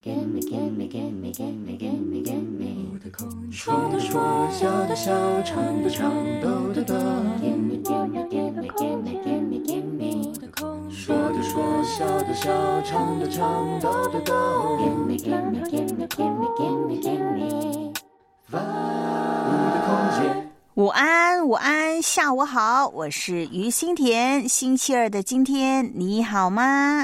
说的说，笑的笑，唱的唱，抖的抖。说的说，笑的笑，唱的唱，抖的抖。 午安，午安，下午好，我是于心田。星期二的今天，你好吗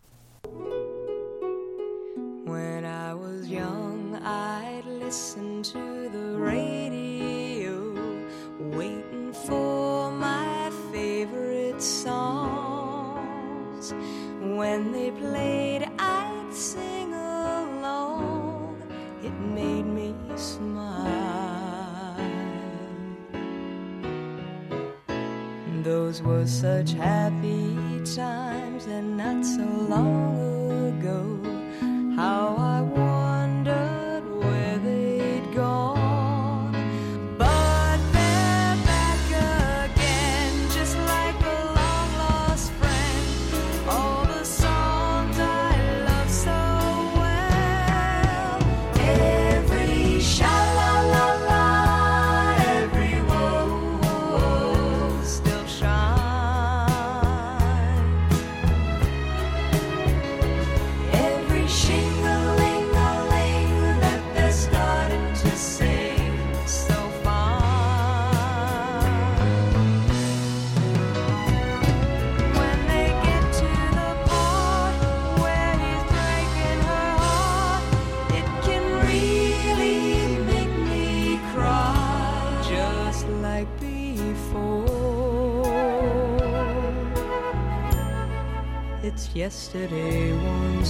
？When I was young, I'd listen to the radio, waiting for my favorite songs. When they played, I'd sing along. It made me smile. Those were such happy times, and not so long ago.How I wondered where they'd gone. But they're back again, just like a long-lost friend. All the songs I love so well. Every sha-la-la-la, every woe still shines.Every shing-a-ling-a-ling that they're starting to sing so fine. When they get to the part where he's breaking her heart, it can really make me cry, just like before.It's yesterday once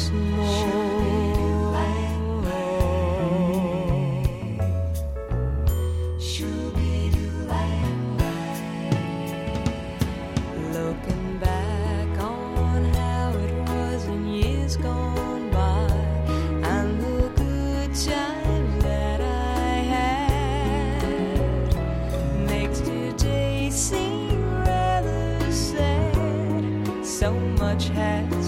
more.Looking back on how it was in years gone by, and the good times that I had, makes today seem rather sad. So much has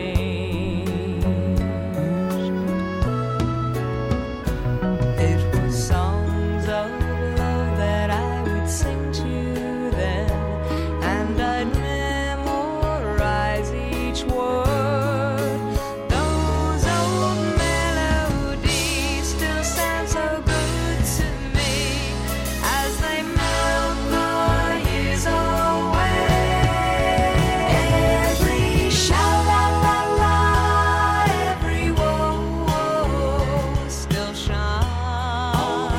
changed.It was songs of love that I would sing to them, and I'd memorize each word. Those old melodies still sound so good to me as they melt the years away.Every sha-la-la-la, every woe still shines.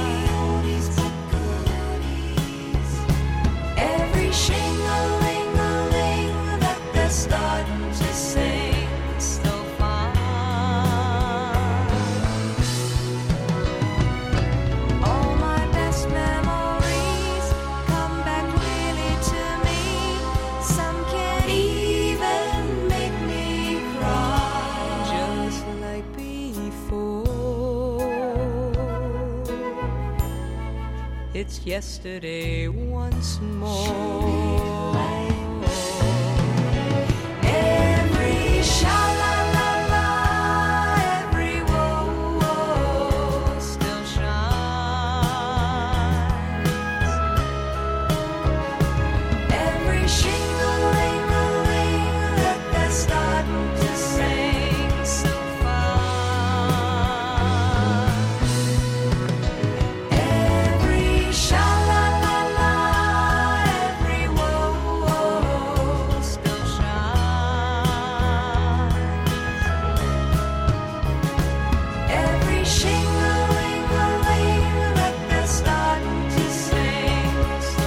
Every shing-a-ling-a-ling that they're starting to sing so fine. All my best memories come back clearly to me. Some can even make me cry, just like before.It's yesterday once more.Every sha-la-la-la, every woe still shines. Every shing-a-ling-a-ling that they're starting to sing so fine.Every sha-la-la-la, every woe still shines.Every shing-a-ling-a-ling that they're starting to sing so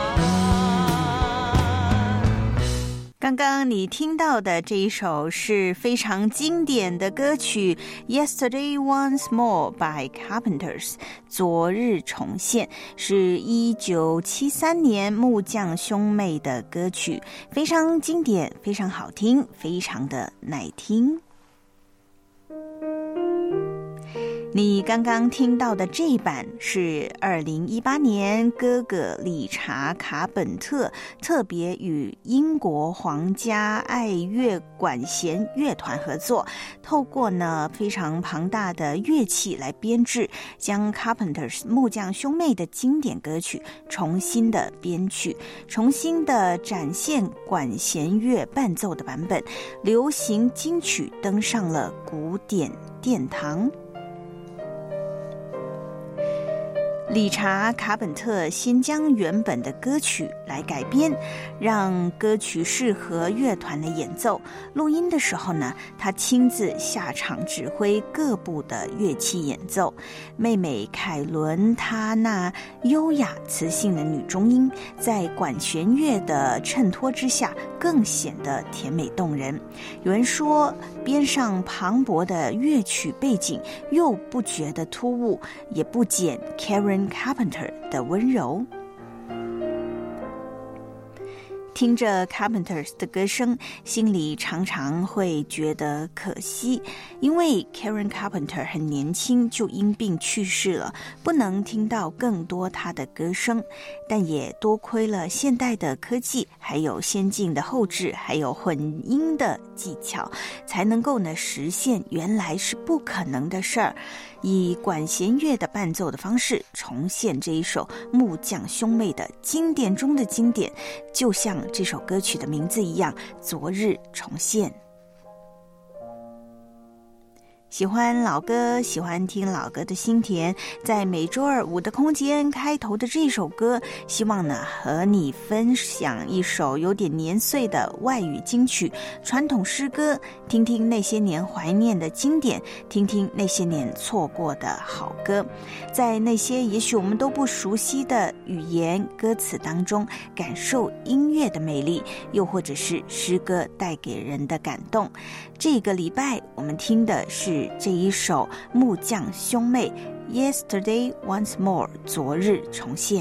fine. 刚刚你听到的这一首是非常经典的歌曲 Yesterday Once More by Carpenters 昨日重现，是1973年木匠兄妹的歌曲，非常经典，非常好听，非常的耐听。 你刚刚听到的这一版是2018年哥哥理查·卡本特特别与英国皇家爱乐管弦乐团合作，透过呢非常庞大的乐器来编制，将 Carpenters 木匠兄妹的经典歌曲重新的编曲，重新的展现管弦乐伴奏的版本，流行金曲登上了古典殿堂。理查·卡本特先将原本的歌曲来改编，让歌曲适合乐团的演奏。录音的时候呢，他亲自下场指挥各部的乐器演奏。妹妹凯伦，她那优雅磁性的女中音，在管弦乐的衬托之下，更显得甜美动人。有人说，编上磅礴的乐曲背景，又不觉得突兀，也不减 Carpenter 的温柔。听着 Carpenters 的歌声，心里常常会觉得可惜，因为 Karen Carpenter 很年轻就因病去世了，不能听到更多她的歌声，但也多亏了现代的科技，还有先进的后制，还有混音的技巧，才能够呢实现原来是不可能的事儿，以管弦乐的伴奏的方式重现这一首木匠兄妹的经典中的经典，就像这首歌曲的名字一样，昨日重现。喜欢老歌，喜欢听老歌的心田，在每周二五的空间开头的这首歌，希望呢和你分享一首有点年岁的外语金曲、传统诗歌，听听那些年怀念的经典，听听那些年错过的好歌，在那些也许我们都不熟悉的语言歌词当中，感受音乐的美丽，又或者是诗歌带给人的感动。这个礼拜我们听的是这一首木匠兄妹 Yesterday Once More 昨日重现。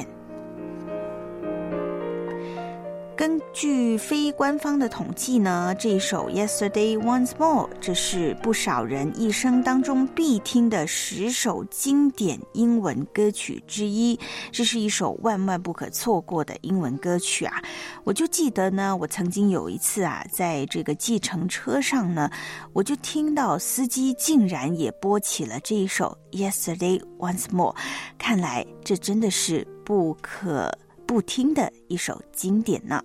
根据非官方的统计呢，这一首 Yesterday Once More 这是不少人一生当中必听的10首经典英文歌曲之一，这是一首万万不可错过的英文歌曲啊！我就记得呢，我曾经有一次啊，在这个计程车上呢，我就听到司机竟然也播起了这一首 Yesterday Once More， 看来这真的是不可不听的一首经典呢。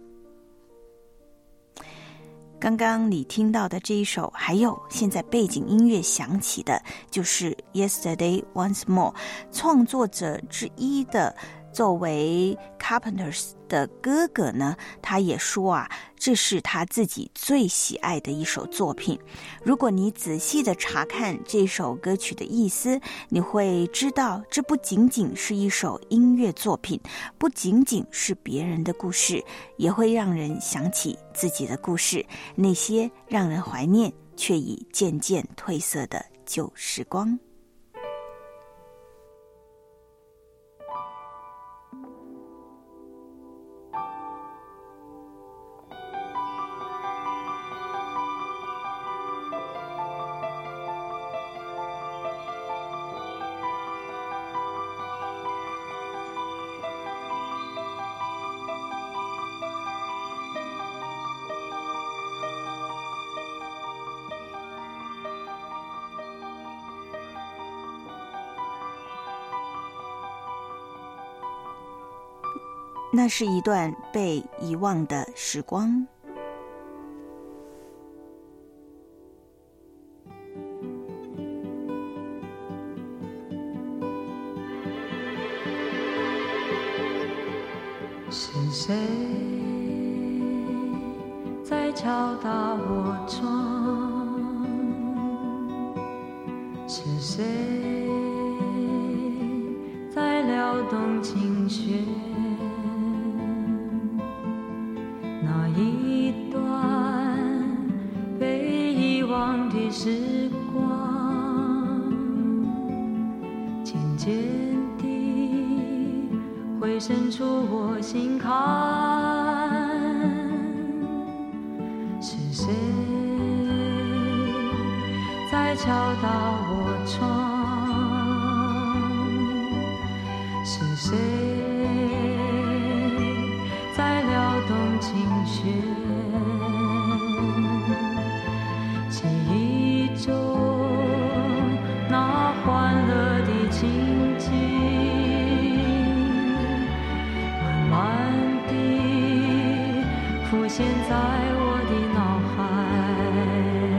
刚刚你听到的这一首，还有现在背景音乐响起的，就是 Yesterday Once More 创作者之一的，作为 Carpenters 的哥哥呢，他也说啊，这是他自己最喜爱的一首作品。如果你仔细的查看这首歌曲的意思，你会知道这不仅仅是一首音乐作品，不仅仅是别人的故事，也会让人想起自己的故事，那些让人怀念却已渐渐褪色的旧时光。那是一段被遗忘的时光。 是谁在敲打我窗？是谁在撩动琴弦？那一段被遗忘的时光，渐渐地会渗出我心坎。是谁在敲打我窗？ 是谁在撩动琴弦？记忆中那欢乐的情景，慢慢地浮现在我的脑海。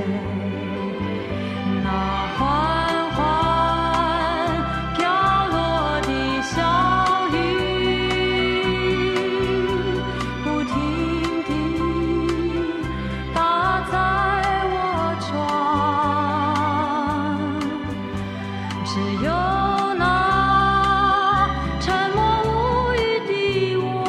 那缓缓飘落的小雨，不停地打在我窗，只有那沉默无语的我，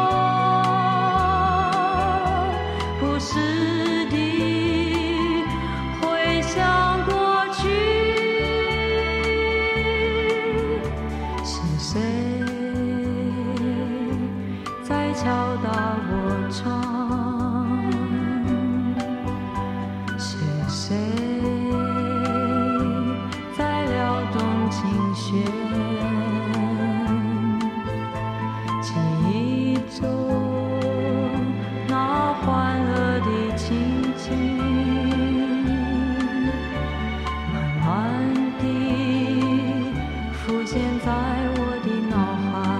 不时地回想过去，是谁在敲打我窗？是谁在撩动琴弦？记忆中那欢乐的情景，慢慢地浮现在我的脑海。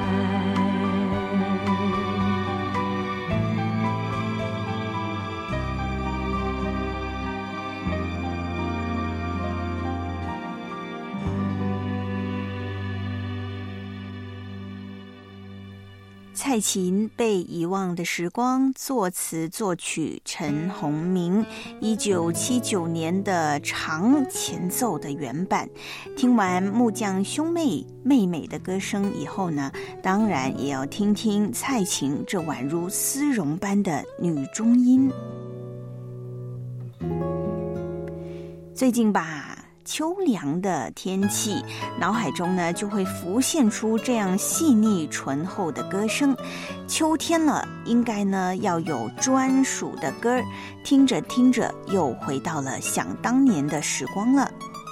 蔡琴《被遗忘的时光》，作词作曲陈鸿明，1979年的长前奏的原版。听完木匠兄妹妹妹的歌声以后呢，当然也要听听蔡琴这宛如丝绒般的女中音。最近吧，秋凉的天气，脑海中呢就会浮现出这样细腻醇厚的歌声。秋天了，应该呢要有专属的歌，听着听着又回到了想当年的时光了。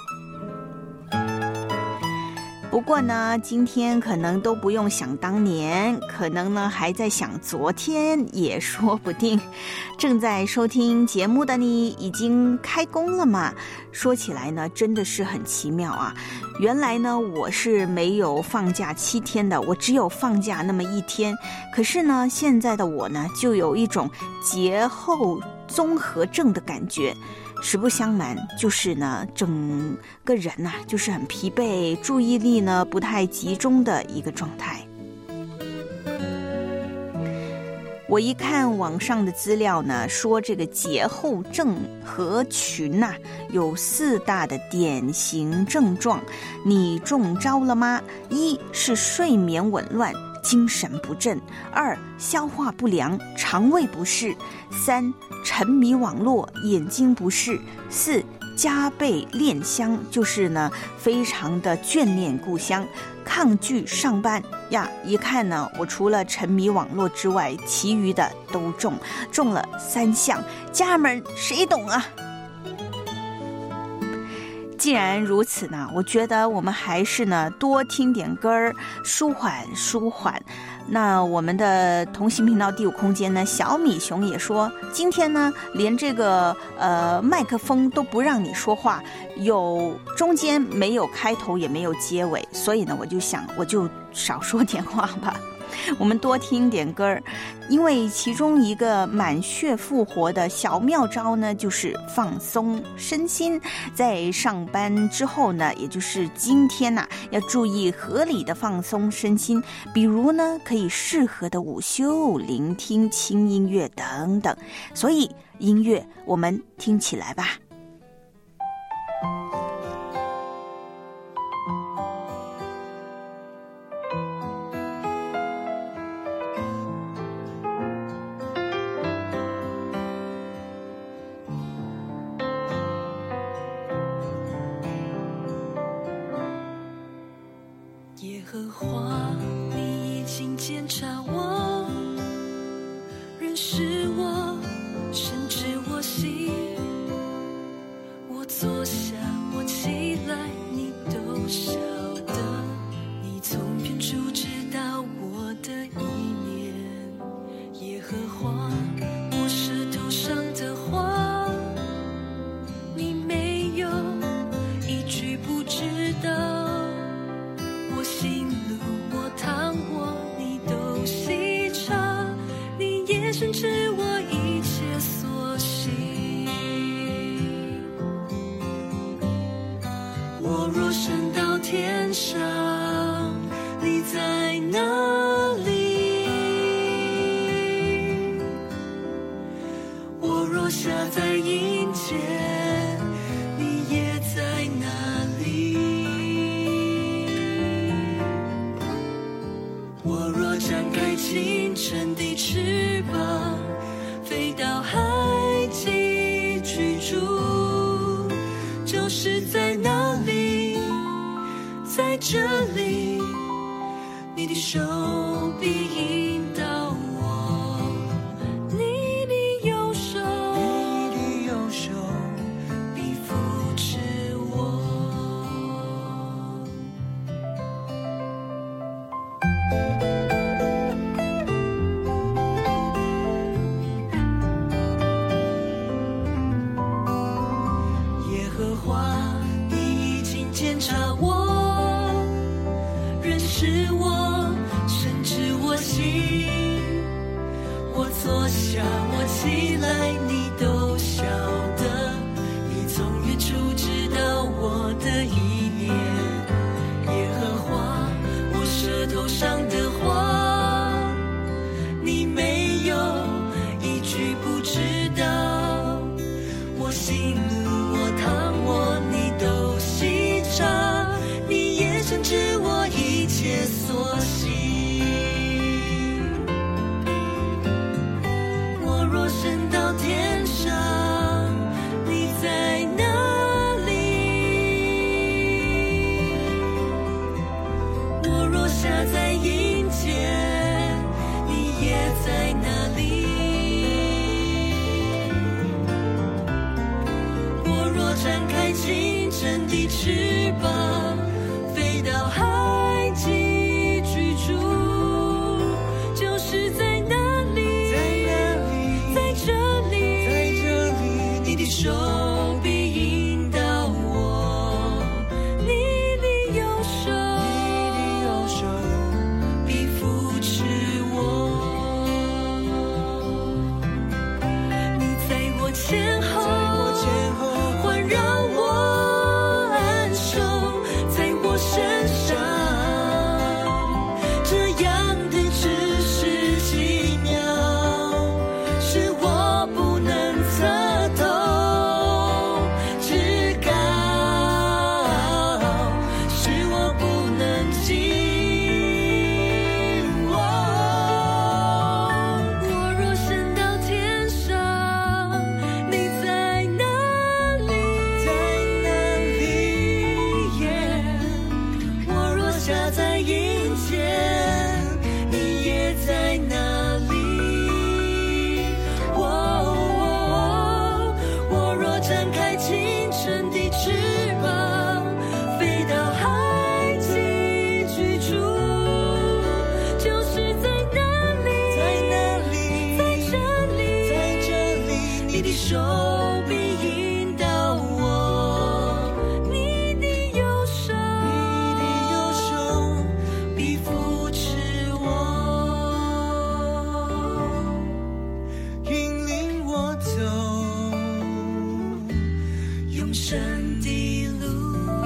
不过呢，今天可能都不用想当年，可能呢还在想昨天也说不定。正在收听节目的你已经开工了吗？说起来呢，真的是很奇妙啊。原来呢，我是没有放假7天的，我只有放假那么1天。可是呢，现在的我呢，就有一种节后综合症的感觉。实不相瞒，就是呢，整个人呐，就是很疲惫，注意力呢不太集中的一个状态。我一看网上的资料呢，说这个节后症合群呐，有4大的典型症状，你中招了吗？1是睡眠紊乱，精神不振；2消化不良，肠胃不适；3沉迷网络，眼睛不适；4加倍恋乡，就是呢非常的眷恋故乡，抗拒上班呀。一看呢，我除了沉迷网络之外，其余的都中了3项，家人们谁懂啊？既然如此呢，我觉得我们还是呢多听点歌儿，舒缓舒缓。那我们的同行频道第5空间呢，小米熊也说，今天呢连这个麦克风都不让你说话，有中间没有开头也没有结尾，所以呢我就想我就少说点话吧。我们多听点歌儿，因为其中一个满血复活的小妙招呢，就是放松身心。在上班之后呢，也就是今天呐，要注意合理的放松身心，比如呢，可以适合的午休、聆听轻音乐等等。所以音乐我们听起来吧。 耶和华，你已经检察我，认识我，深知我心。我坐下，我起来，你都晓得。你从远我若升到天上，你在哪里？我若下在阴间，你也在哪里？我若展开清晨的翅膀，飞到海极居住，就是在哪里，在这里，你的手臂引导我，你的右手必扶持我。耶和华，你已经检查我，认识我，深知我心。我坐下，我起来，你都晓得。你从远处知道我的意念。耶和华，我舌头上的话，你没有一句不知道。我喜怒，我躺卧，你都细察。你也深知我一切所行。我若升到天上，你在哪里？我若下在阴间，你也在哪里？我若展开清晨的翅膀，飞到海极居住，就是在哪里，在这里，你的手臂引导我，你的右手必扶持我。你在我前后环绕我，安守在我身上，这样的知识奇妙，是我不能测透，至高，是我不能及。我若升到天上，你在哪里？我若下在阴间，你也在哪里？我若展开清晨的翅膀，飞到海极居住，就是在哪里，在这里，你的手臂引导我，你的右手必扶持我，引领我走永生的路。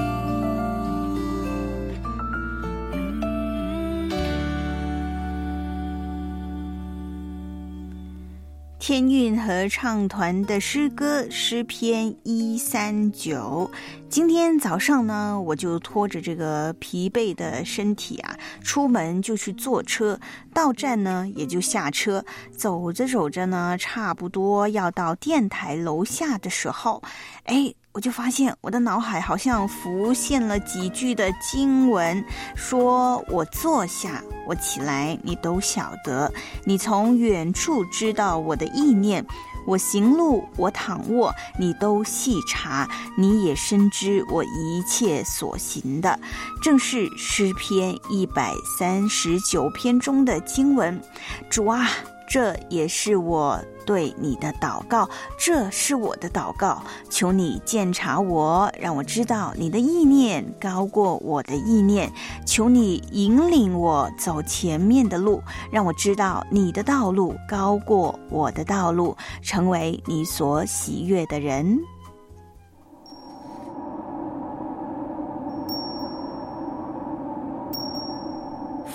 天韵合唱团的诗歌诗篇139。今天早上呢，我就拖着这个疲惫的身体啊，出门就去坐车，到站呢也就下车，走着走着呢，差不多要到电台楼下的时候，我就发现我的脑海好像浮现了几句的经文，说我坐下，我起来，你都晓得，你从远处知道我的意念，我行路，我躺卧，你都细察，你也深知我一切所行的。正是诗篇139篇中的经文。主啊，这也是我对你的祷告，这是我的祷告，求你鉴察我，让我知道你的意念高过我的意念，求你引领我走前面的路，让我知道你的道路高过我的道路，成为你所喜悦的人。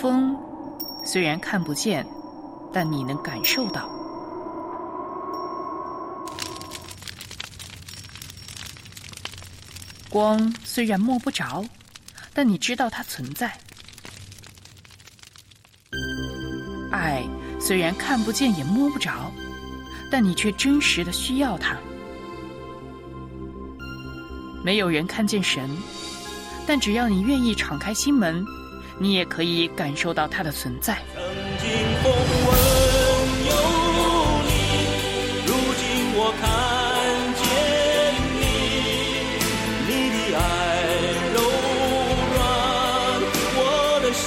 风虽然看不见，但你能感受到。光虽然摸不着，但你知道它存在。爱虽然看不见也摸不着，但你却真实地需要它。没有人看见神，但只要你愿意敞开心门，你也可以感受到它的存在。 曾经风闻有你，如今我看见你，你的爱柔软我的心，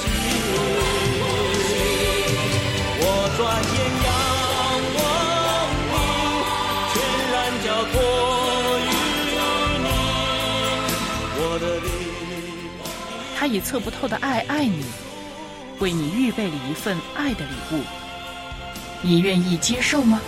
我转眼仰望你，全然交托于你，我的灵。 他以测不透的爱爱你，为你预备了一份爱的礼物，你愿意接受吗？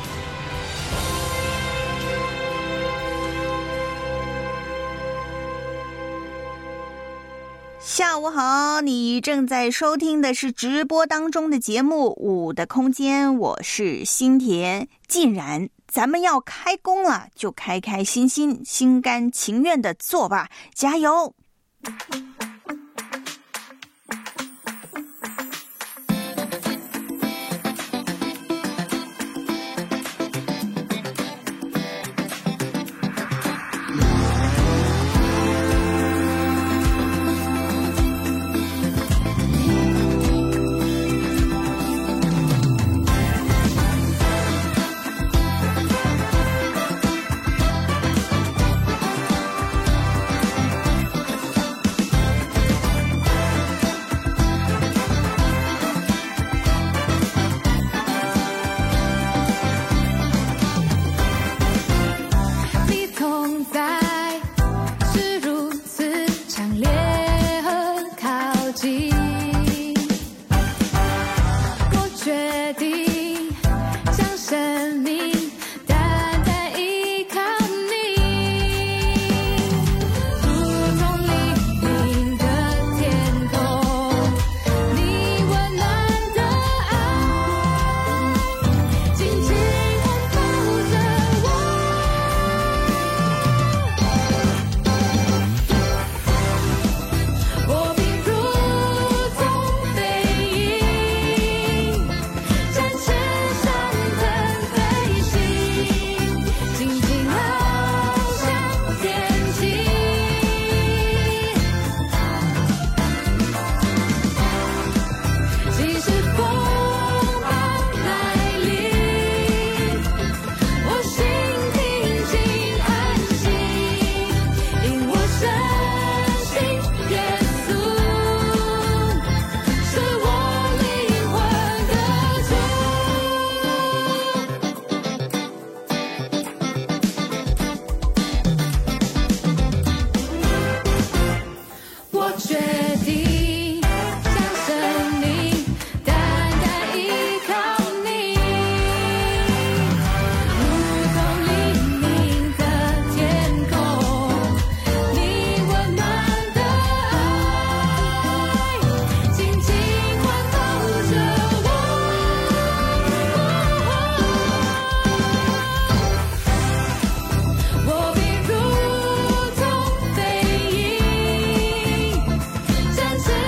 下午好，你正在收听的是直播当中的节目《舞的空间》，我是心田。既然咱们要开工了，就开开心心、心甘情愿的做吧，加油！ 战胜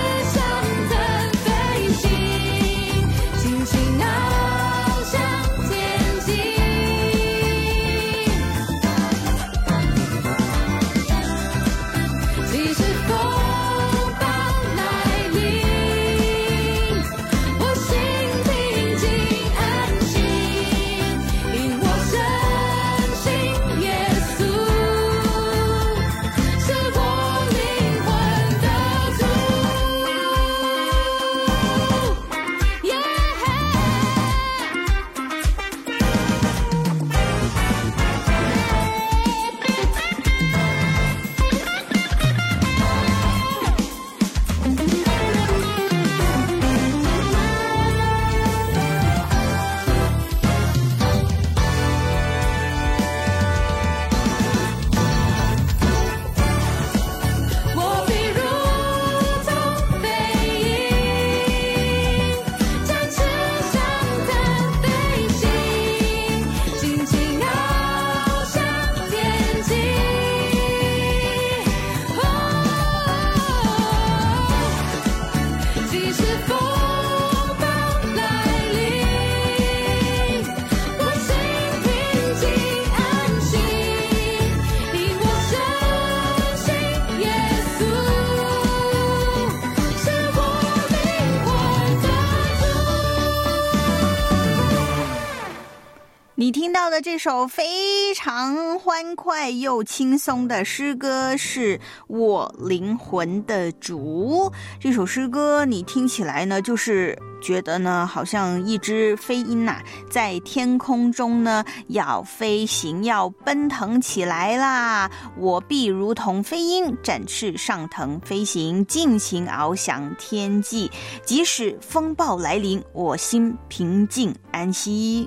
听到的这首非常欢快又轻松的诗歌是我灵魂的主。这首诗歌你听起来呢，就是觉得呢好像一只飞鹰啊，在天空中呢要飞行，要奔腾起来啦。我必如同飞鹰，展翅上腾飞行，尽情翱翔天际。即使风暴来临，我心平静安息。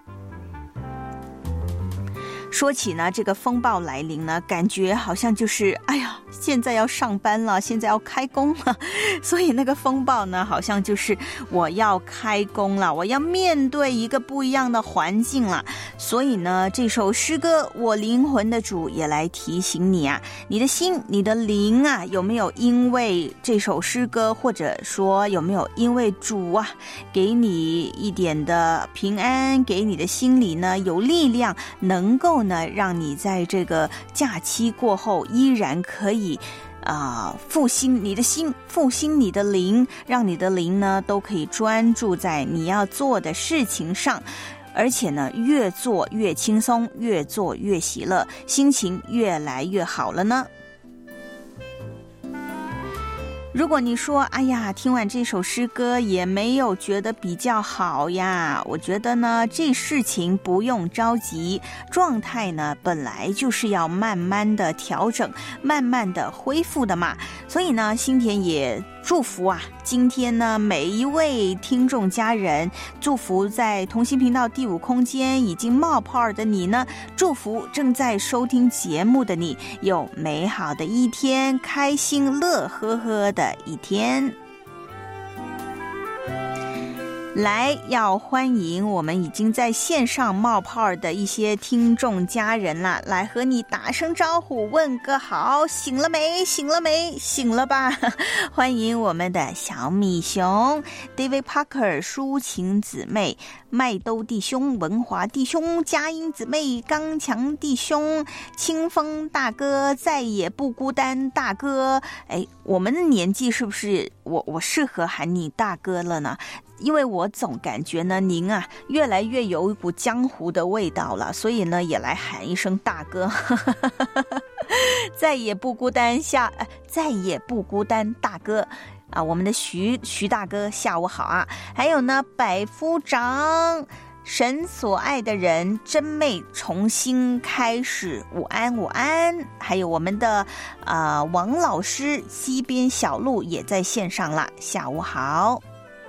说起呢这个风暴来临呢，感觉好像就是哎呀，现在要上班了，现在要开工了，所以那个风暴呢好像就是我要开工了，我要面对一个不一样的环境了。所以呢这首诗歌我灵魂的主也来提醒你啊，你的心你的灵啊，有没有因为这首诗歌，或者说有没有因为主啊给你一点的平安，给你的心里呢有力量，能够呢让你在这个假期过后依然可以复兴你的心，复兴你的灵，让你的灵呢都可以专注在你要做的事情上，而且呢越做越轻松，越做越喜乐，心情越来越好了呢。如果你说哎呀，听完这首诗歌也没有觉得比较好呀，我觉得呢这事情不用着急，状态呢本来就是要慢慢的调整，慢慢的恢复的嘛。所以呢心田也祝福啊，今天呢每一位听众家人，祝福在同心频道第5空间已经冒泡的你呢，祝福正在收听节目的你有美好的一天，开心乐呵呵的一天。来，要欢迎我们已经在线上冒泡的一些听众家人啦，来和你打声招呼，问个好，醒了没？醒了没？醒了吧？欢迎我们的小米熊、David Parker、抒情姊妹、麦兜弟兄、文华弟兄、佳音姊妹、刚强弟兄、清风大哥、再也不孤单大哥。哎，我们的年纪是不是我适合喊你大哥了呢？因为我总感觉呢您啊越来越有一股江湖的味道了，所以呢也来喊一声大哥。再也不孤单再也不孤单大哥啊，我们的徐大哥下午好啊。还有呢百夫长、神所爱的人、真妹重新开始，午安午安。还有我们的王老师、西边小路也在线上啦，下午好。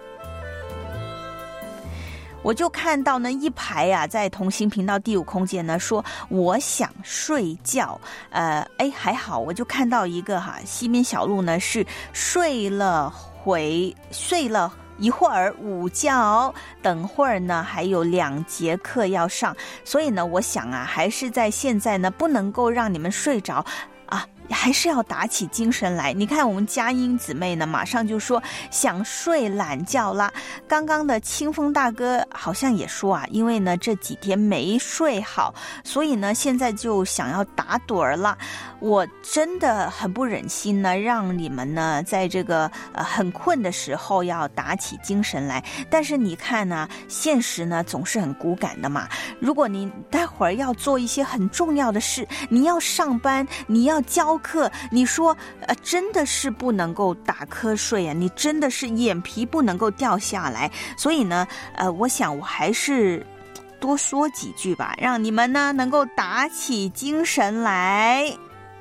我就看到呢一排啊，在同心频道第5空间呢说我想睡觉，还好，我就看到一个西边小路呢是睡了一会儿午觉，等会儿呢还有2节课要上，所以呢我想啊，还是在现在呢不能够让你们睡着啊，还是要打起精神来。你看我们佳音姊妹呢马上就说想睡懒觉啦。刚刚的清风大哥好像也说啊，因为呢这几天没睡好，所以呢现在就想要打盹儿了。我真的很不忍心呢让你们呢在这个很困的时候要打起精神来，但是你看呢现实呢总是很骨感的嘛。如果你待会儿要做一些很重要的事，你要上班，你要教课，你说真的是不能够打瞌睡啊，你真的是眼皮不能够掉下来。所以呢我想我还是多说几句吧，让你们呢能够打起精神来。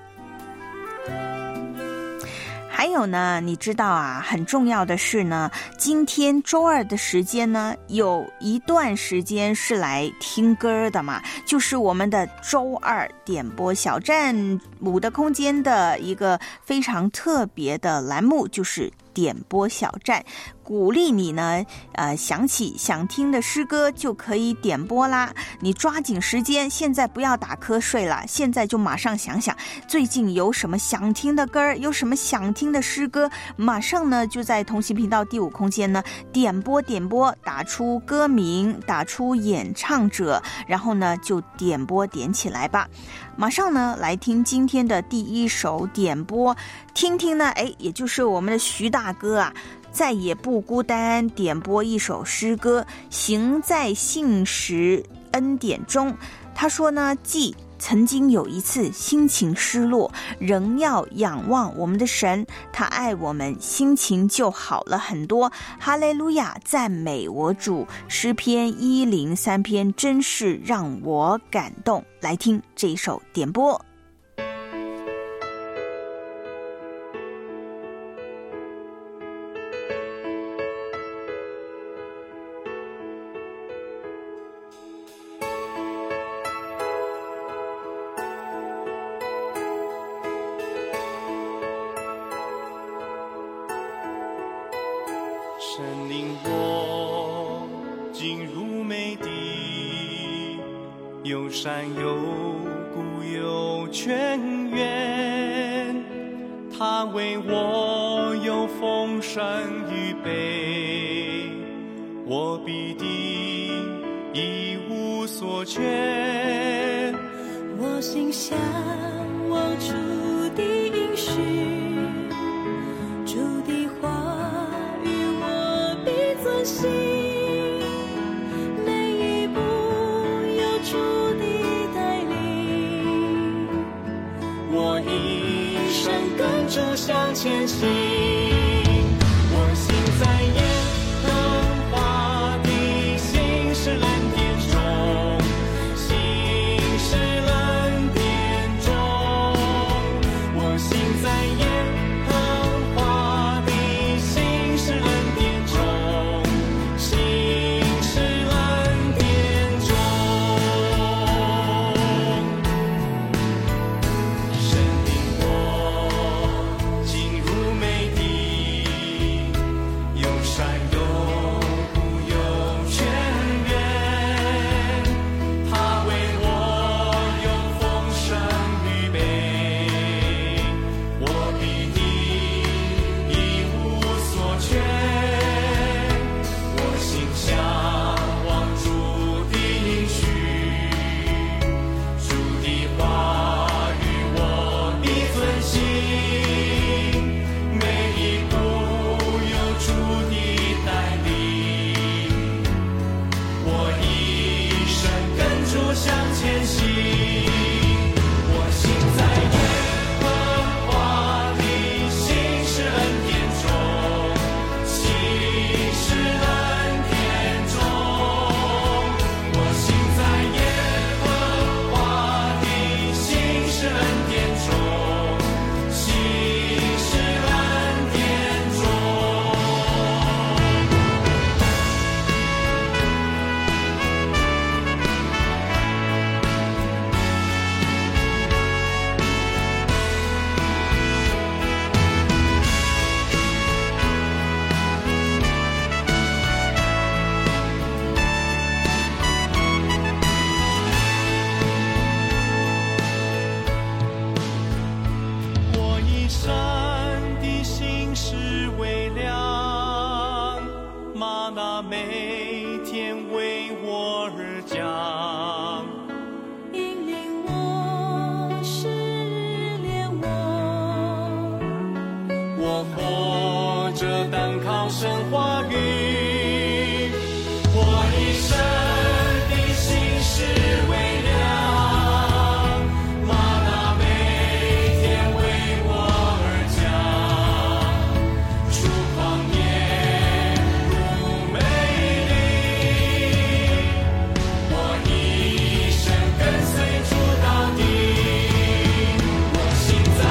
还有呢你知道啊，很重要的是呢，今天周二的时间呢有一段时间是来听歌的嘛，就是我们的周二点播小站5的空间的一个非常特别的栏目，就是点播小站，鼓励你呢想起想听的诗歌就可以点播啦。你抓紧时间，现在不要打瞌睡了，现在就马上想想最近有什么想听的歌，有什么想听的诗歌，马上呢就在同心频道第5空间呢点播，打出歌名，打出演唱者，然后呢就点播点起来吧。马上呢来听今天的第1首点播，听听呢也就是我们的徐大哥啊，再也不孤单点播一首诗歌，行在信实恩典中。他说呢，既曾经有一次心情失落，仍要仰望我们的神，他爱我们，心情就好了很多。哈利路亚，赞美我主。诗篇103篇真是让我感动。来听这一首点播。 神领我进入美地，有山有谷有泉源，他为我有丰盛预备，我必定一无所缺。 我心向往主的应许，主的话心，每一步有主的带领， 我一生跟主向前行，我行在耶和华的心是恩典中，心是恩典中，我行在耶和华的心是恩典中，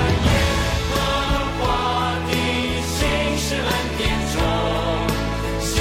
心是恩典中。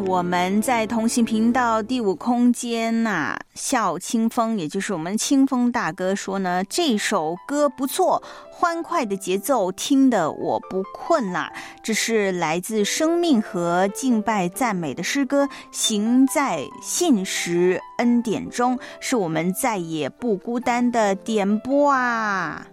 我们在同行频道第5空间笑清风，也就是我们清风大哥说呢，这首歌不错，欢快的节奏听得我不困啦。这是来自生命和敬拜赞美的诗歌，行在信实恩典中，是我们再也不孤单的点播啊。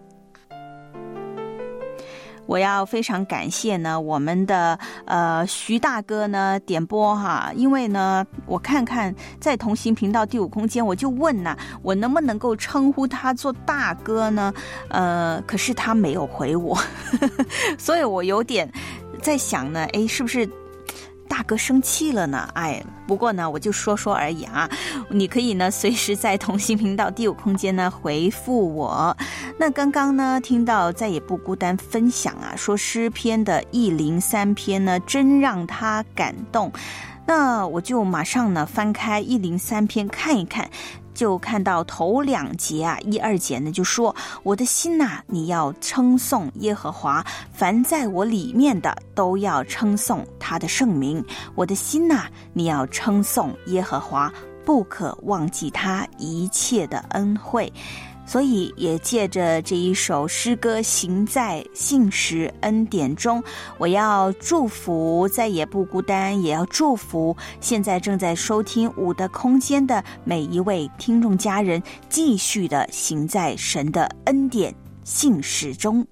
我要非常感谢呢我们的徐大哥呢点播因为呢我看看在同行频道第5空间，我就问我能不能够称呼他做大哥呢？可是他没有回我所以我有点在想呢，是不是大哥生气了呢？不过呢我就说说而已你可以呢随时在同行频道第5空间呢回复我。那刚刚呢听到再也不孤单分享说诗篇的103篇呢真让他感动，那我就马上呢翻开103篇看一看，就看到头2节1、2节呢就说，我的心你要称颂耶和华，凡在我里面的都要称颂他的圣名。我的心你要称颂耶和华，不可忘记他一切的恩惠。所以也借着这一首诗歌行在信实恩典中，我要祝福再也不孤单，也要祝福现在正在收听5的空间的每一位听众家人，继续的行在神的恩典信实中。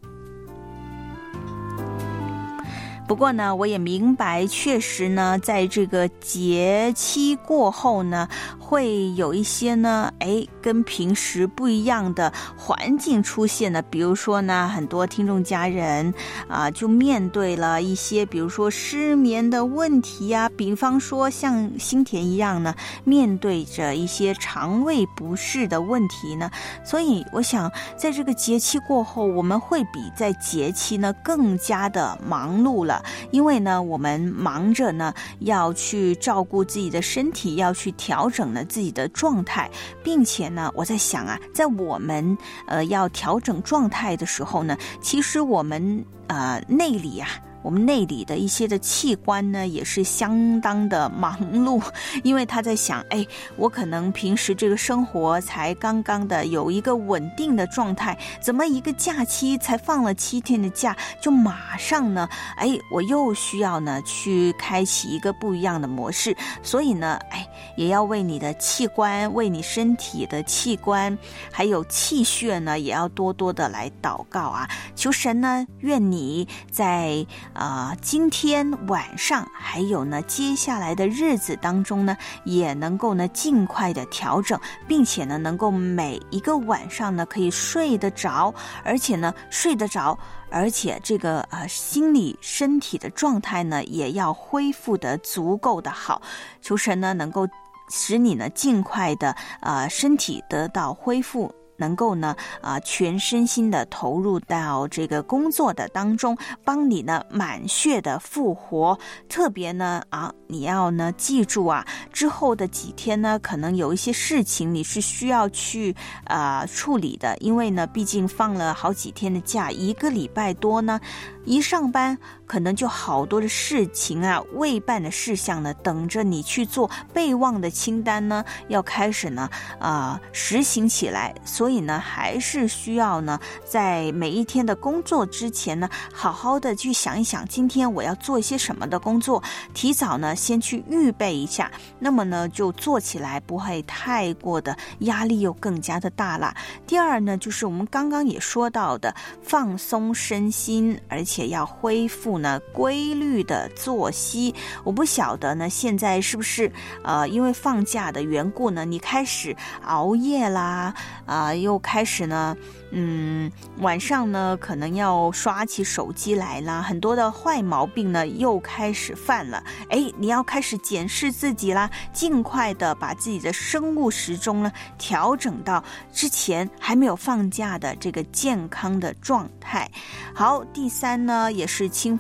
不过呢我也明白，确实呢在这个节期过后呢会有一些呢跟平时不一样的环境出现的。比如说呢很多听众家人就面对了一些比如说失眠的问题比方说像新田一样呢面对着一些肠胃不适的问题呢。所以我想在这个节期过后，我们会比在节期呢更加的忙碌了，因为呢我们忙着呢要去照顾自己的身体，要去调整呢自己的状态，并且呢我在想在我们要调整状态的时候呢，其实我们内里我们内里的一些的器官呢也是相当的忙碌，因为他在想我可能平时这个生活才刚刚的有一个稳定的状态，怎么一个假期才放了7天的假，就马上呢我又需要呢去开启一个不一样的模式。所以呢也要为你的器官，为你身体的器官还有气血呢也要多多的来祷告求神呢愿你在今天晚上还有呢接下来的日子当中呢也能够呢尽快的调整，并且呢能够每一个晚上呢可以睡得着，而且呢睡得着，而且这个心理身体的状态呢也要恢复得足够的好。求神呢能够使你呢尽快的身体得到恢复，能够呢全身心的投入到这个工作的当中，帮你呢满血的复活。特别呢你要呢记住之后的几天呢可能有一些事情你是需要去处理的，因为呢毕竟放了好几天的假，1个礼拜多呢，一上班可能就好多的事情未办的事项呢等着你去做，备忘的清单呢要开始呢实行起来。所以呢还是需要呢在每一天的工作之前呢好好的去想一想，今天我要做一些什么的工作，提早呢先去预备一下，那么呢就做起来不会太过的压力又更加的大了。第二呢就是我们刚刚也说到的放松身心，而且要恢复呢规律的作息。我不晓得呢现在是不是因为放假的缘故呢你开始熬夜啦又开始呢晚上呢可能要刷起手机来啦，很多的坏毛病呢又开始犯了。你要开始检视自己啦，尽快的把自己的生物时钟呢调整到之前还没有放假的这个健康的状态。好，第3呢也是清风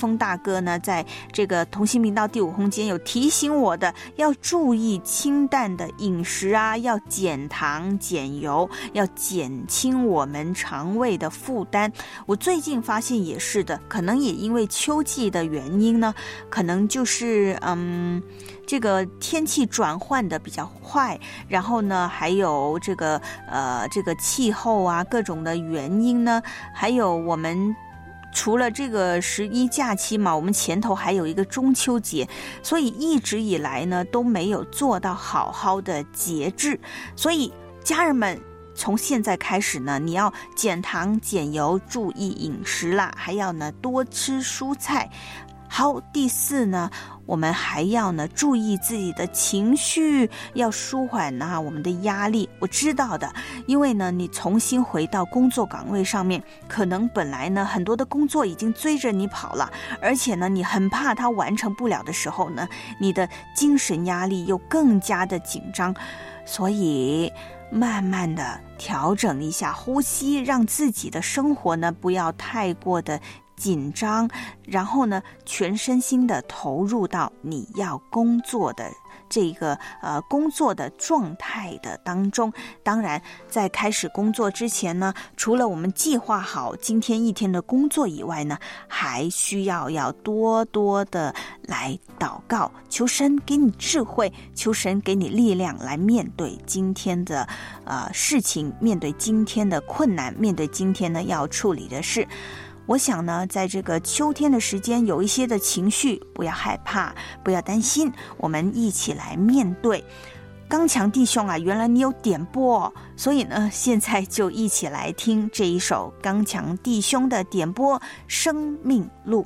兄大哥呢，在这个同心频道第5空间有提醒我的，要注意清淡的饮食啊，要减糖减油，要减轻我们肠胃的负担。我最近发现也是的，可能也因为秋季的原因呢，可能就是这个天气转换的比较快，然后呢还有这个气候啊各种的原因呢，还有我们除了这个11假期嘛，我们前头还有一个中秋节，所以一直以来呢都没有做到好好的节制。所以家人们从现在开始呢，你要减糖减油，注意饮食啦，还要呢多吃蔬菜。好，第4呢，我们还要呢注意自己的情绪，要舒缓我们的压力。我知道的，因为呢你重新回到工作岗位上面，可能本来呢很多的工作已经追着你跑了，而且呢你很怕它完成不了的时候呢，你的精神压力又更加的紧张。所以慢慢的调整一下呼吸，让自己的生活呢不要太过的紧张，然后呢全身心的投入到你要工作的这个工作的状态的当中。当然在开始工作之前呢，除了我们计划好今天一天的工作以外呢，还需要多多的来祷告，求神给你智慧，求神给你力量，来面对今天的事情，面对今天的困难，面对今天呢要处理的事。我想呢，在这个秋天的时间，有一些的情绪，不要害怕，不要担心，我们一起来面对。刚强弟兄啊，原来你有点播，所以呢，现在就一起来听这一首刚强弟兄的点播《生命路》。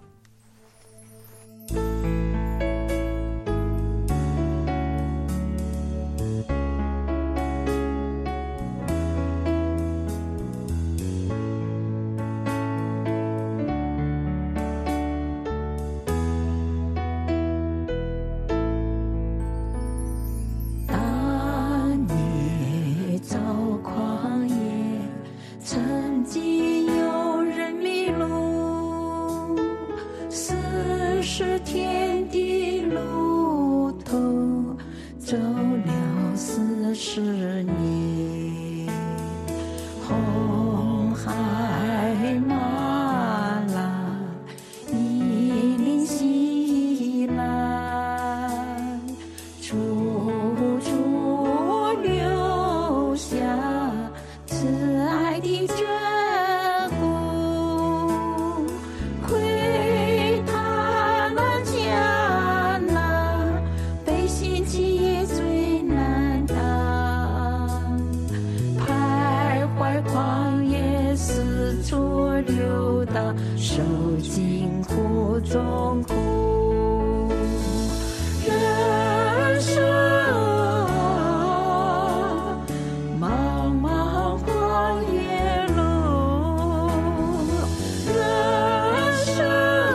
曾经有人迷路，受尽苦中苦，人生茫茫旷野路，人生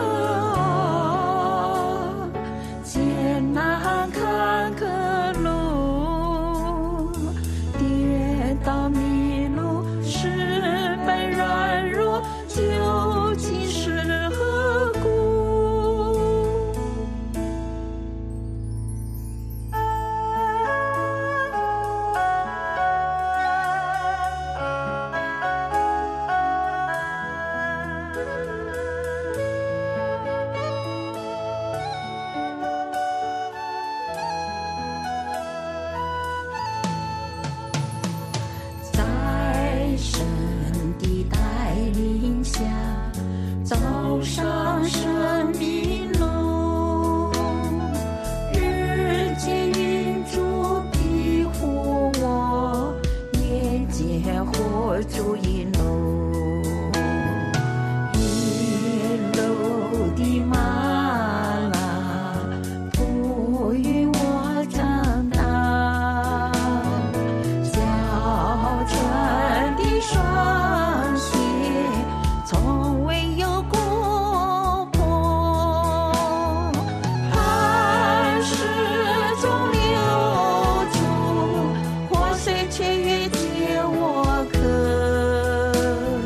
艰难坎坷路，跌倒迷路，失败软弱，究竟是何故？在神的带领下，走上生命路，日渐云柱庇护我，夜间火烛引路，一路的麻辣不与我长大，脚穿的双鞋从未有过破，汗水中流出，活水却越解我渴，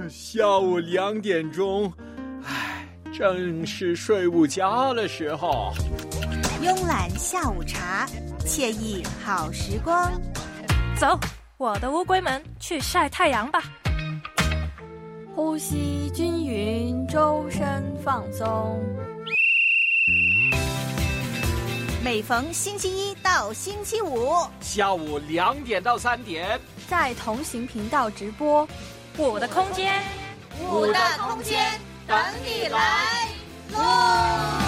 下午2点钟，正是睡午觉的时候。 慵懒下午茶，惬意好时光。 走，我的乌龟们去晒太阳吧。 呼吸均匀，周身放松。 每逢星期一到星期五， 下午2点到3点， 在同行频道直播。 我的空间， 我的空间等你来喽！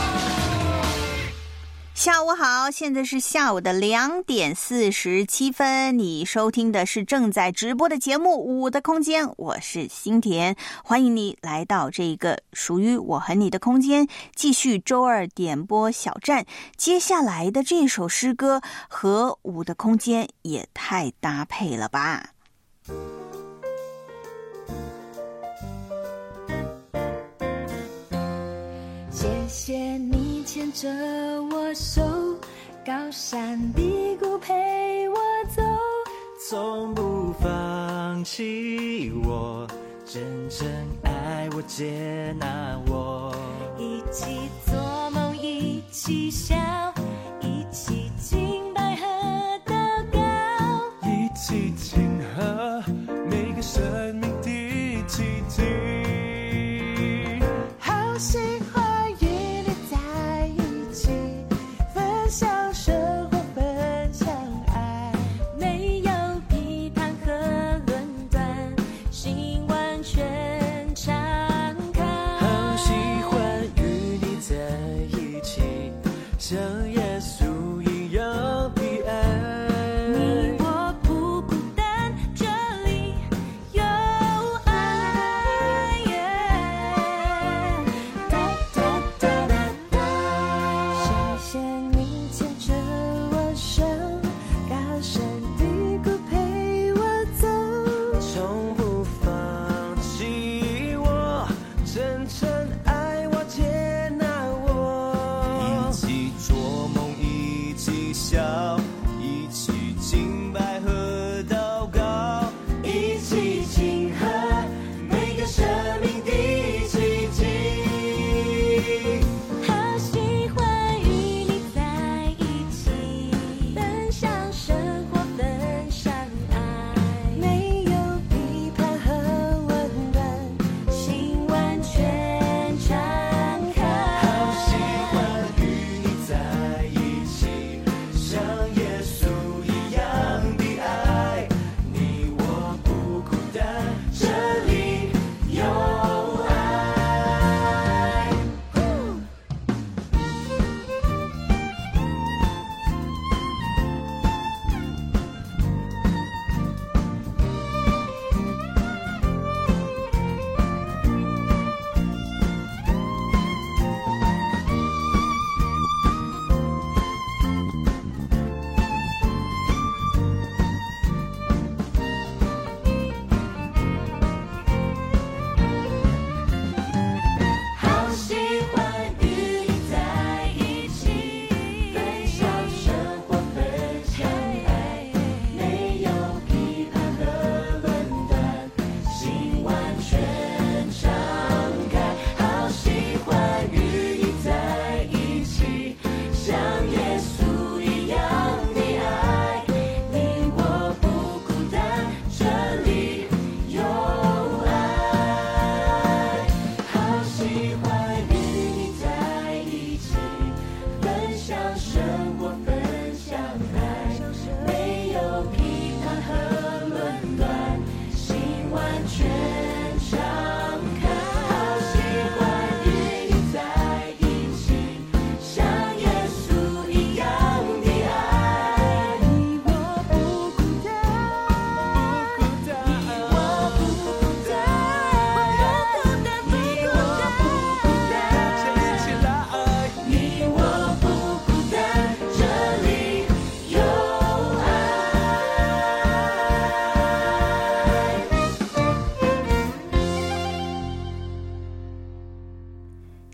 下午好，现在是下午的2点47分，你收听的是正在直播的节目《我的空间》，我是心田，欢迎你来到这个属于我和你的空间，继续周二点播小站。接下来的这首诗歌和《我的空间》也太搭配了吧。 谢谢你牵着我手，高山低谷陪我走， 从不放弃我，真正爱我接纳我， 一起做梦一起笑，一起敬拜和祷告， 一起庆贺每个生命的奇迹。 好喜欢与你在一起，分享生活，分享爱，没有批判和论断，心完全敞开。 好喜欢与你在一起，像耶稣一样的爱。 你我不孤单，这里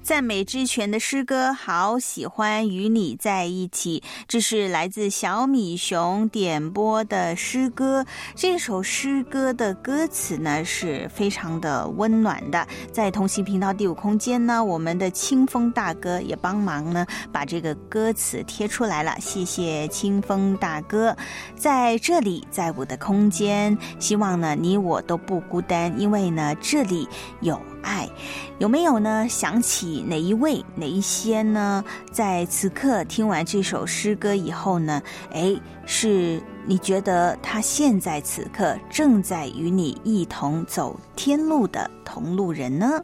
赞美之泉的诗歌，好喜欢与你在一起。这是来自小米熊点播的诗歌。这首诗歌的歌词呢是非常的温暖的。在同行频道第5空间呢，我们的清风大哥也帮忙呢把这个歌词贴出来了，谢谢清风大哥。在这里，在我的空间，希望呢你我都不孤单，因为呢这里有爱。有没有呢想起哪一位哪一些呢在此刻听完这首诗歌以后呢，是你觉得他现在此刻正在与你一同走天路的同路人呢？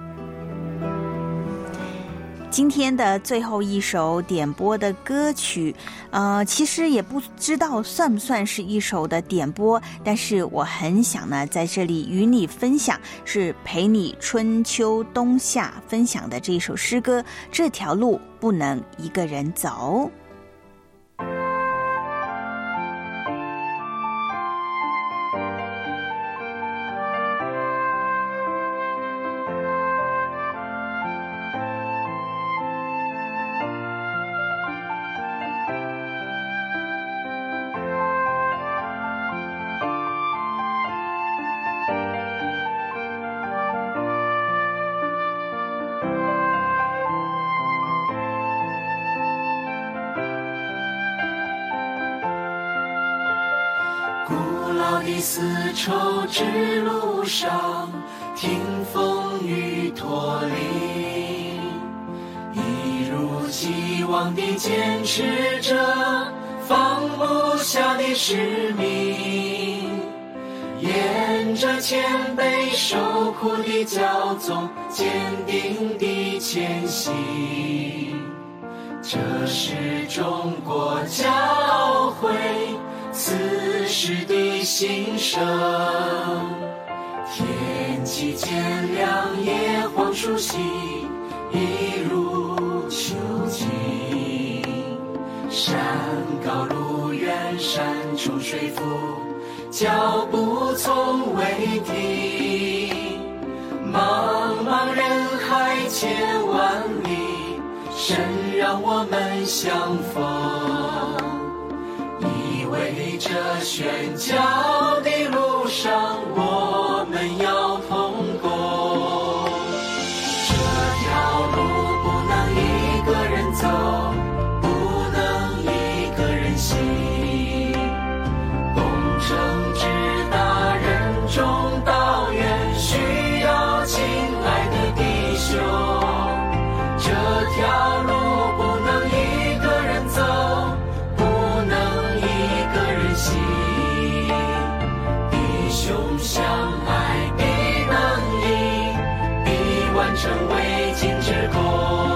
今天的最后一首点播的歌曲，其实也不知道算不算是一首的点播，但是我很想呢在这里与你分享，是陪你春秋冬夏分享的这首诗歌，这条路不能一个人走。 丝绸之路上，听风雨驼铃，一如既往地坚持着放不下的使命，沿着前辈受苦的教宗坚定地前行。这是中国教会此时的心声，天气渐凉，叶黄树稀，一如秋季。山高路远，山重水复，脚步从未停。茫茫人海千万里，神让我们相逢。为这宣教的路上，我们要同工。这条路不能一个人走，不能一个人行。功成之大，任重道远，需要亲爱的弟兄。这条路不能一个人走，相爱必能赢，必完成未尽之功。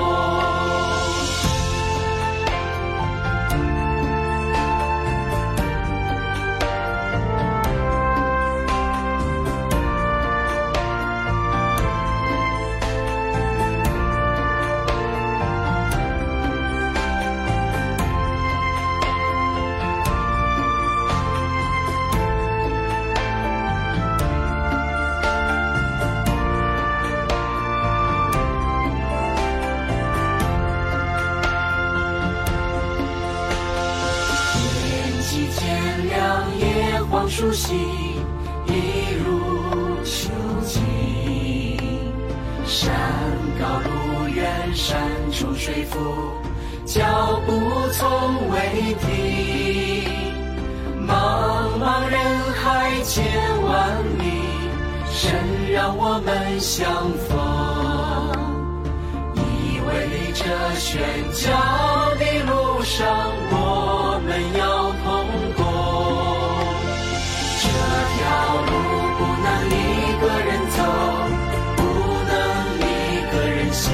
树稀，一如秋季。山高路远，山重水复，脚步从未停。茫茫人海千万里，神让我们相逢。以为这宣教的路上，我们要同工。这条路不能一个人走，不能一个人行。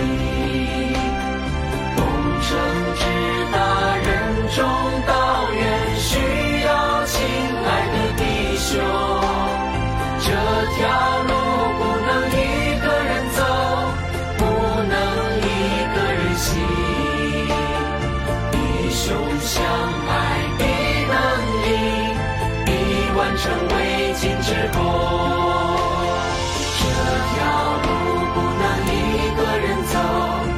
功成之大，任重道远，需要亲爱的弟兄。这条路不能一个人走，不能一个人行。弟兄相爱必能赢，完成未尽之功。这条路不能一个人走，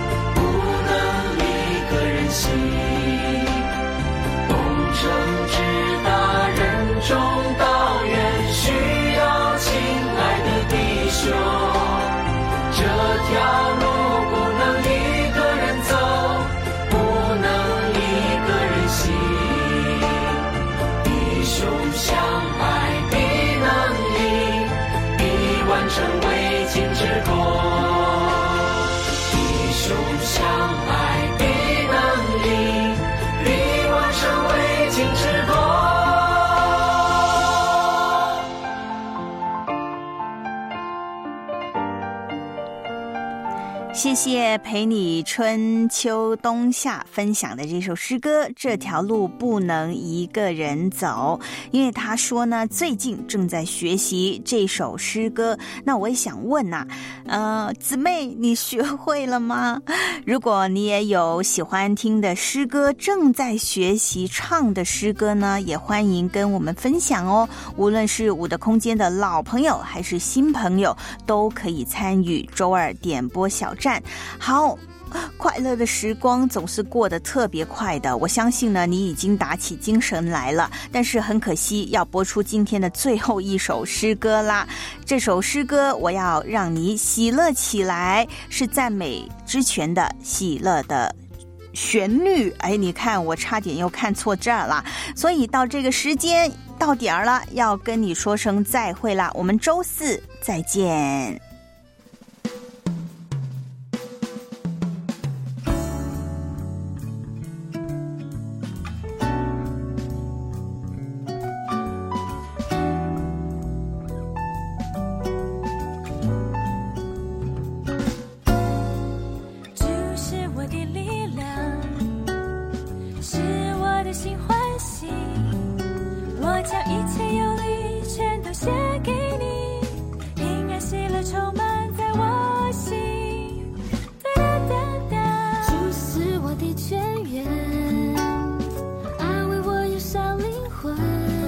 谢谢陪你春秋冬夏分享的这首诗歌，这条路不能一个人走。因为他说呢，最近正在学习这首诗歌。那我也想问姊妹，你学会了吗？如果你也有喜欢听的诗歌，正在学习唱的诗歌呢，也欢迎跟我们分享哦。无论是我的空间的老朋友还是新朋友，都可以参与周二点播小站。好，快乐的时光总是过得特别快的，我相信呢，你已经打起精神来了。但是很可惜，要播出今天的最后一首诗歌啦。这首诗歌我要让你喜乐起来，是赞美之泉的喜乐的旋律。哎，你看我差点又看错这儿了。所以到这个时间到点儿了，要跟你说声再会啦，我们周四再见。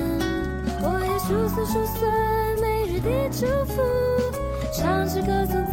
数岁每日的祝福，唱诗歌颂